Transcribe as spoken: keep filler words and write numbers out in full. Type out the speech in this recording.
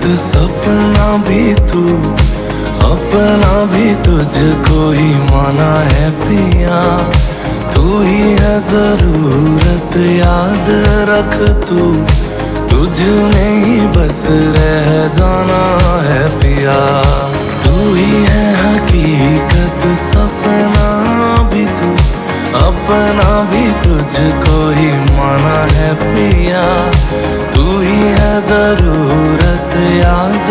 सपना भी तू, अपना भी तुझको ही माना है पिया। तू ही है जरूरत, याद रख तू, तुझ में ही बस रह जाना है पिया। तू ही है हकीकत, सपना भी तू, अपना भी तुझको ही माना है पिया। तू ही है जरूरत, याद